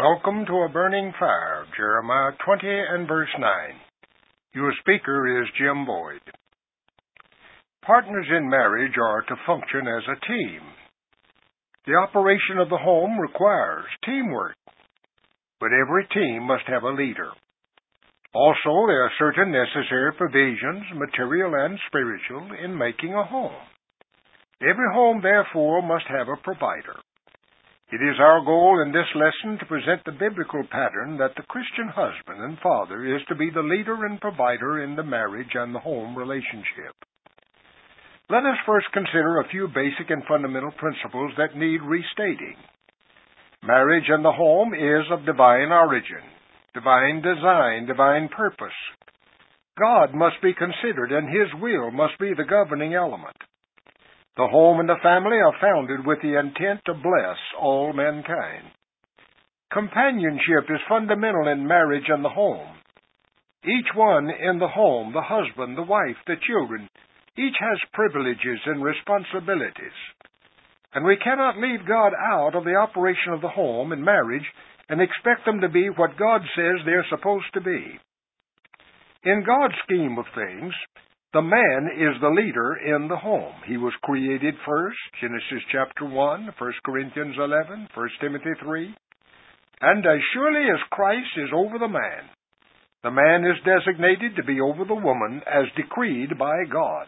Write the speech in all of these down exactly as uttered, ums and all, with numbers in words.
Welcome to A Burning Fire, Jeremiah twenty and verse nine. Your speaker is Jim Boyd. Partners in marriage are to function as a team. The operation of the home requires teamwork, but every team must have a leader. Also, there are certain necessary provisions, material and spiritual, in making a home. Every home, therefore, must have a provider. It is our goal in this lesson to present the biblical pattern that the Christian husband and father is to be the leader and provider in the marriage and the home relationship. Let us first consider a few basic and fundamental principles that need restating. Marriage and the home is of divine origin, divine design, divine purpose. God must be considered, and His will must be the governing element. The home and the family are founded with the intent to bless all mankind. Companionship is fundamental in marriage and the home. Each one in the home, the husband, the wife, the children, each has privileges and responsibilities. And we cannot leave God out of the operation of the home and marriage and expect them to be what God says they're supposed to be. In God's scheme of things, the man is the leader in the home. He was created first, Genesis chapter one, First Corinthians eleven, First Timothy three. And as surely as Christ is over the man, the man is designated to be over the woman as decreed by God.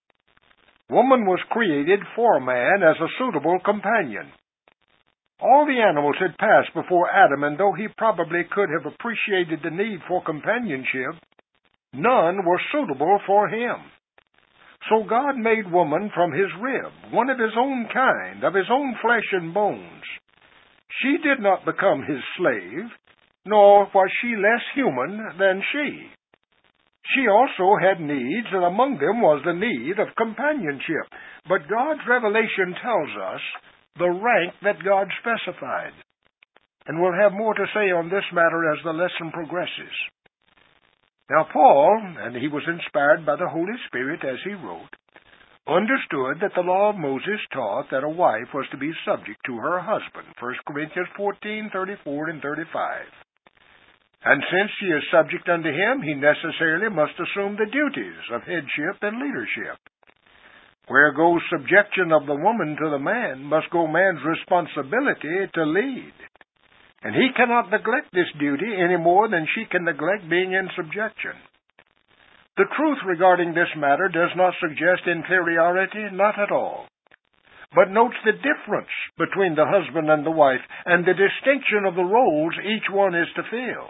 Woman was created for man as a suitable companion. All the animals had passed before Adam, and though he probably could have appreciated the need for companionship, none were suitable for him. So God made woman from his rib, one of his own kind, of his own flesh and bones. She did not become his slave, nor was she less human than she. She also had needs, and among them was the need of companionship. But God's revelation tells us the rank that God specified. And we'll have more to say on this matter as the lesson progresses. Now Paul, and he was inspired by the Holy Spirit as he wrote, understood that the law of Moses taught that a wife was to be subject to her husband, First Corinthians fourteen, thirty-four and thirty-five. And since she is subject unto him, he necessarily must assume the duties of headship and leadership. Where goes subjection of the woman to the man, must go man's responsibility to lead. And he cannot neglect this duty any more than she can neglect being in subjection. The truth regarding this matter does not suggest inferiority, not at all, but notes the difference between the husband and the wife and the distinction of the roles each one is to fill.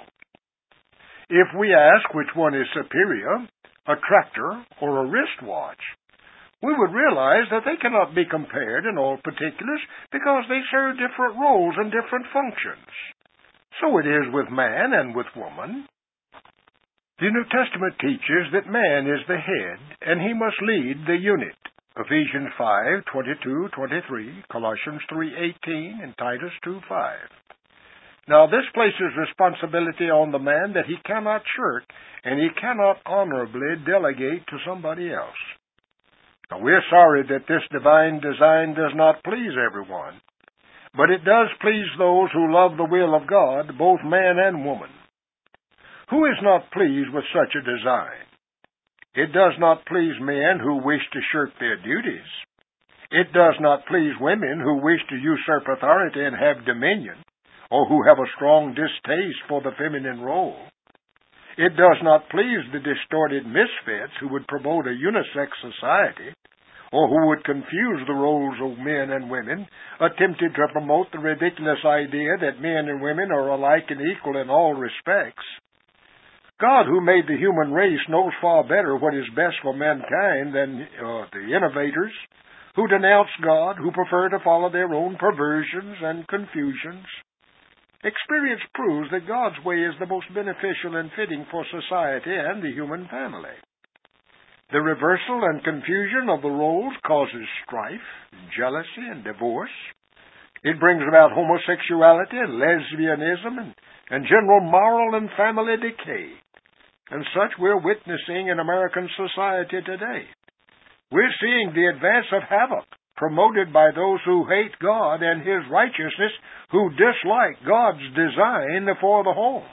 If we ask which one is superior, a tractor or a wristwatch, we would realize that they cannot be compared in all particulars because they serve different roles and different functions. So it is with man and with woman. The New Testament teaches that man is the head, and he must lead the unit. Ephesians five, twenty-two, twenty-three, Colossians three, eighteen, and Titus two, five. Now this places responsibility on the man that he cannot shirk, and he cannot honorably delegate to somebody else. Now, we're sorry that this divine design does not please everyone, but it does please those who love the will of God, both man and woman. Who is not pleased with such a design? It does not please men who wish to shirk their duties. It does not please women who wish to usurp authority and have dominion, or who have a strong distaste for the feminine role. It does not please the distorted misfits who would promote a unisex society, or who would confuse the roles of men and women, attempting to promote the ridiculous idea that men and women are alike and equal in all respects. God, who made the human race, knows far better what is best for mankind than uh, the innovators, who denounce God, who prefer to follow their own perversions and confusions. Experience proves that God's way is the most beneficial and fitting for society and the human family. The reversal and confusion of the roles causes strife, jealousy, and divorce. It brings about homosexuality and lesbianism and, and general moral and family decay. And such we're witnessing in American society today. We're seeing the advance of havoc promoted by those who hate God and His righteousness, who dislike God's design for the home.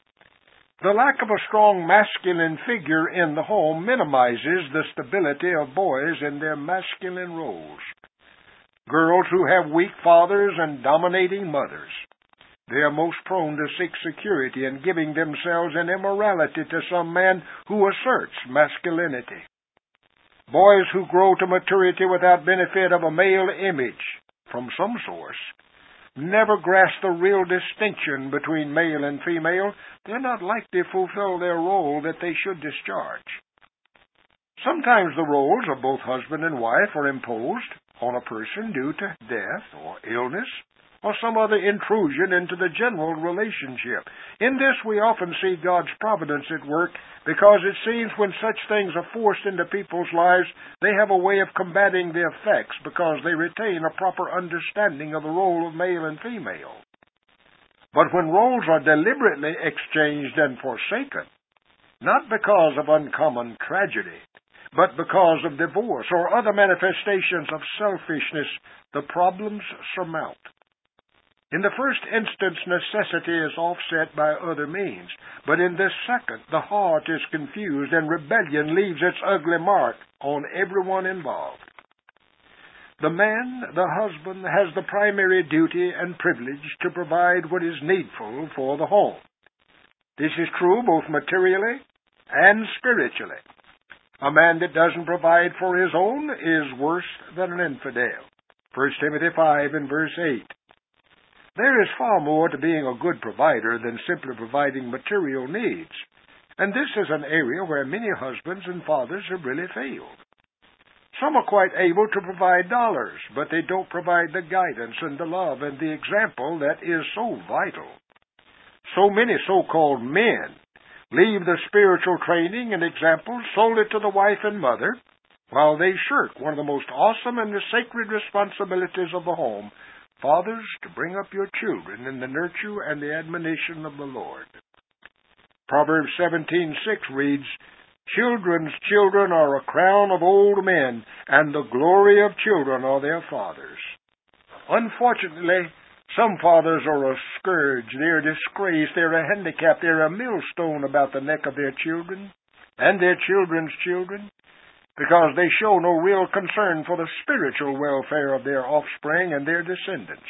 The lack of a strong masculine figure in the home minimizes the stability of boys in their masculine roles. Girls who have weak fathers and dominating mothers, they are most prone to seek security in giving themselves in immorality to some man who asserts masculinity. Boys who grow to maturity without benefit of a male image from some source never grasp the real distinction between male and female. They're not likely to fulfill their role that they should discharge. Sometimes the roles of both husband and wife are imposed on a person due to death or illness or some other intrusion into the general relationship. In this we often see God's providence at work, because it seems when such things are forced into people's lives, they have a way of combating the effects because they retain a proper understanding of the role of male and female. But when roles are deliberately exchanged and forsaken, not because of uncommon tragedy, but because of divorce or other manifestations of selfishness, the problems surmount. In the first instance, necessity is offset by other means, but in this second, the heart is confused and rebellion leaves its ugly mark on everyone involved. The man, the husband, has the primary duty and privilege to provide what is needful for the home. This is true both materially and spiritually. A man that doesn't provide for his own is worse than an infidel. First Timothy five and verse eight. There is far more to being a good provider than simply providing material needs, and this is an area where many husbands and fathers have really failed. Some are quite able to provide dollars, but they don't provide the guidance and the love and the example that is so vital. So many so-called men leave the spiritual training and example solely to the wife and mother, while they shirk one of the most awesome and the sacred responsibilities of the home, fathers, to bring up your children in the nurture and the admonition of the Lord. Proverbs seventeen six reads, Children's children are a crown of old men, and the glory of children are their fathers. Unfortunately, some fathers are a scourge, they're a disgrace, they're a handicap, they're a millstone about the neck of their children and their children's children, because they show no real concern for the spiritual welfare of their offspring and their descendants.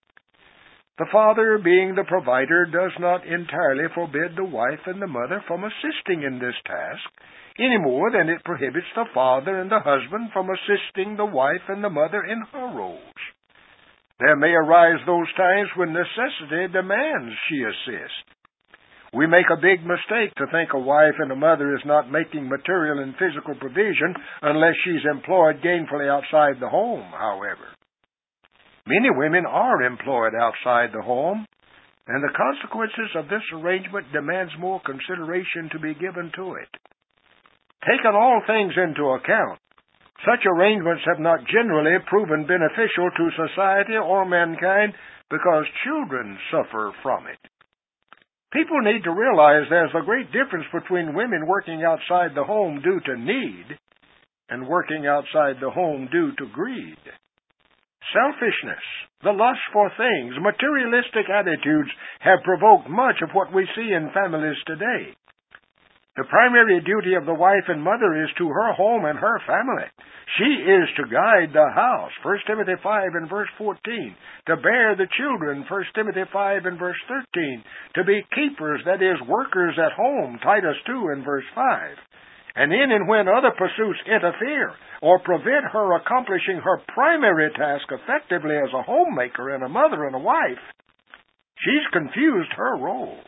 The father, being the provider, does not entirely forbid the wife and the mother from assisting in this task, any more than it prohibits the father and the husband from assisting the wife and the mother in her roles. There may arise those times when necessity demands she assist. We make a big mistake to think a wife and a mother is not making material and physical provision unless she's employed gainfully outside the home, however. Many women are employed outside the home, and the consequences of this arrangement demands more consideration to be given to it. Taking all things into account, such arrangements have not generally proven beneficial to society or mankind because children suffer from it. People need to realize there's a great difference between women working outside the home due to need and working outside the home due to greed. Selfishness, the lust for things, materialistic attitudes have provoked much of what we see in families today. The primary duty of the wife and mother is to her home and her family. She is to guide the house, First Timothy five and verse fourteen, to bear the children, First Timothy five and verse thirteen, to be keepers, that is, workers at home, Titus two and verse five. And in and when other pursuits interfere or prevent her accomplishing her primary task effectively as a homemaker and a mother and a wife, she's confused her role.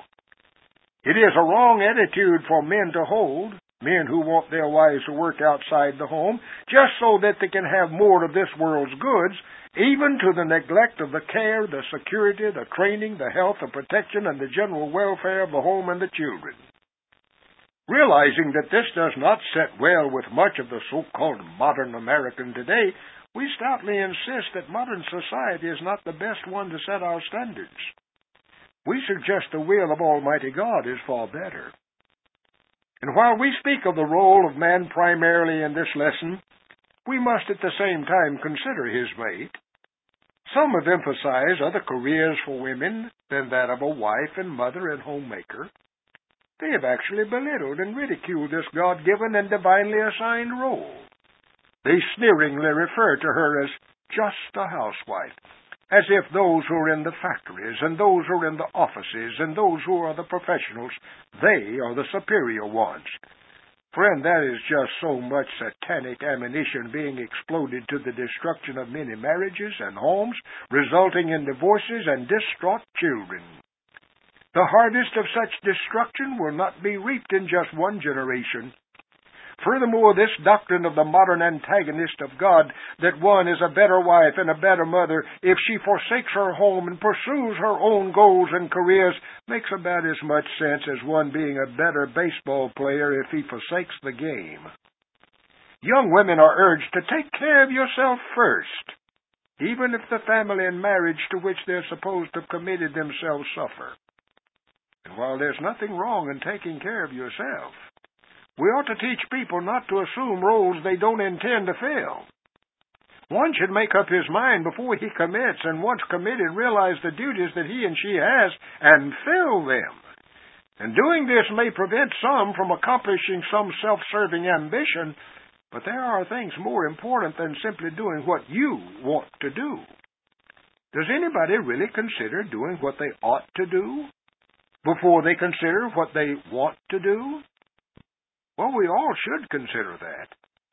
It is a wrong attitude for men to hold, men who want their wives to work outside the home, just so that they can have more of this world's goods, even to the neglect of the care, the security, the training, the health, the protection, and the general welfare of the home and the children. Realizing that this does not sit well with much of the so-called modern American today, we stoutly insist that modern society is not the best one to set our standards. We suggest the will of Almighty God is far better. And while we speak of the role of man primarily in this lesson, we must at the same time consider his mate. Some have emphasized other careers for women than that of a wife and mother and homemaker. They have actually belittled and ridiculed this God-given and divinely assigned role. They sneeringly refer to her as just a housewife, as if those who are in the factories and those who are in the offices and those who are the professionals, they are the superior ones. Friend, that is just so much satanic ammunition being exploded to the destruction of many marriages and homes, resulting in divorces and distraught children. The harvest of such destruction will not be reaped in just one generation. Furthermore, this doctrine of the modern antagonist of God, that one is a better wife and a better mother if she forsakes her home and pursues her own goals and careers, makes about as much sense as one being a better baseball player if he forsakes the game. Young women are urged to take care of yourself first, even if the family and marriage to which they're supposed to have committed themselves suffer. And while there's nothing wrong in taking care of yourself, we ought to teach people not to assume roles they don't intend to fill. One should make up his mind before he commits, and once committed, realize the duties that he and she has and fill them. And doing this may prevent some from accomplishing some self-serving ambition, but there are things more important than simply doing what you want to do. Does anybody really consider doing what they ought to do before they consider what they want to do? Well, we all should consider that.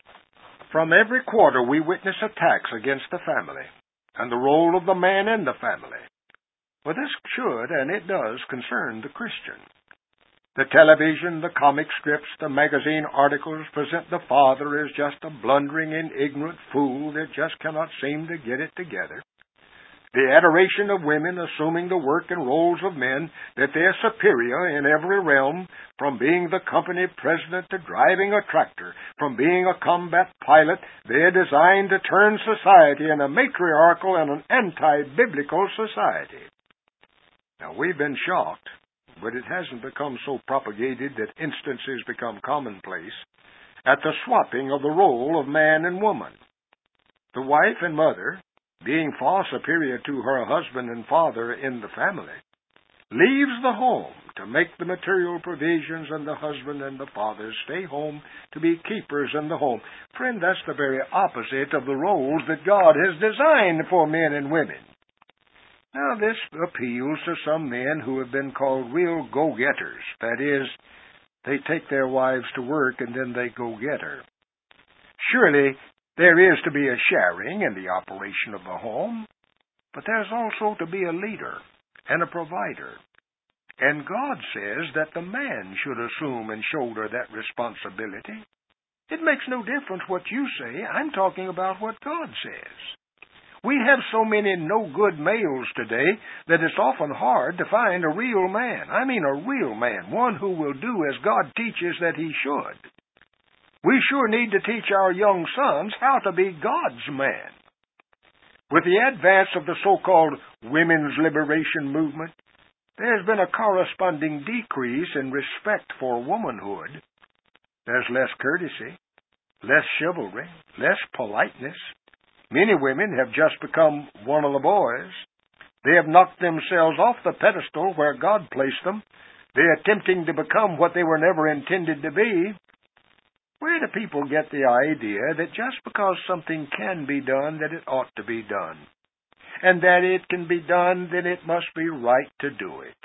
From every quarter we witness attacks against the family and the role of the man in the family. Well, this should, and it does, concern the Christian. The television, the comic strips, the magazine articles present the father as just a blundering and ignorant fool that just cannot seem to get it together. The adoration of women assuming the work and roles of men, that they're superior in every realm, from being the company president to driving a tractor, from being a combat pilot, they're designed to turn society in a matriarchal and an anti-biblical society. Now, we've been shocked, but it hasn't become so propagated that instances become commonplace, at the swapping of the role of man and woman. The wife and mother, being far superior to her husband and father in the family, leaves the home to make the material provisions, and the husband and the father stay home to be keepers in the home. Friend, that's the very opposite of the roles that God has designed for men and women. Now, this appeals to some men who have been called real go-getters. That is, they take their wives to work and then they go get her. Surely, there is to be a sharing in the operation of the home, but there's also to be a leader and a provider. And God says that the man should assume and shoulder that responsibility. It makes no difference what you say. I'm talking about what God says. We have so many no-good males today that it's often hard to find a real man. I mean a real man, one who will do as God teaches that he should. We sure need to teach our young sons how to be God's man. With the advance of the so-called women's liberation movement, there's been a corresponding decrease in respect for womanhood. There's less courtesy, less chivalry, less politeness. Many women have just become one of the boys. They have knocked themselves off the pedestal where God placed them. They're attempting to become what they were never intended to be. Where do people get the idea that just because something can be done, that it ought to be done? And that it can be done, then it must be right to do it.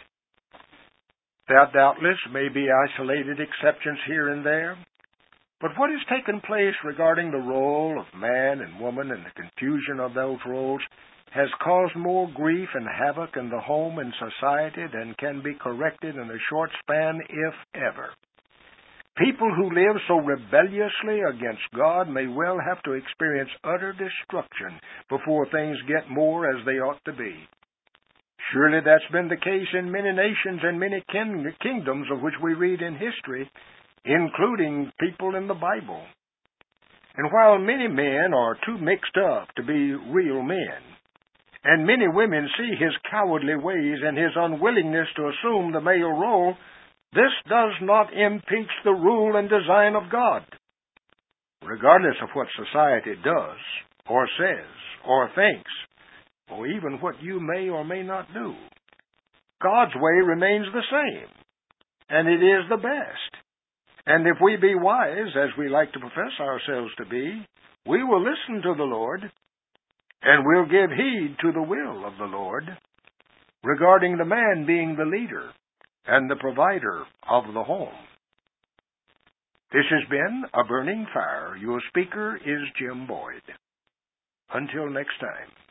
There doubtless may be isolated exceptions here and there, but what has taken place regarding the role of man and woman and the confusion of those roles has caused more grief and havoc in the home and society than can be corrected in a short span, if ever. People who live so rebelliously against God may well have to experience utter destruction before things get more as they ought to be. Surely that's been the case in many nations and many kin- kingdoms of which we read in history, including people in the Bible. And while many men are too mixed up to be real men, and many women see his cowardly ways and his unwillingness to assume the male role, this does not impeach the rule and design of God. regardless of what society does, or says, or thinks, or even what you may or may not do. God's way remains the same, and it is the best. And if we be wise, as we like to profess ourselves to be, we will listen to the Lord, and we'll give heed to the will of the Lord, regarding the man being the leader and the provider of the home. This has been A Burning Fire. Your speaker is Jim Boyd. Until next time.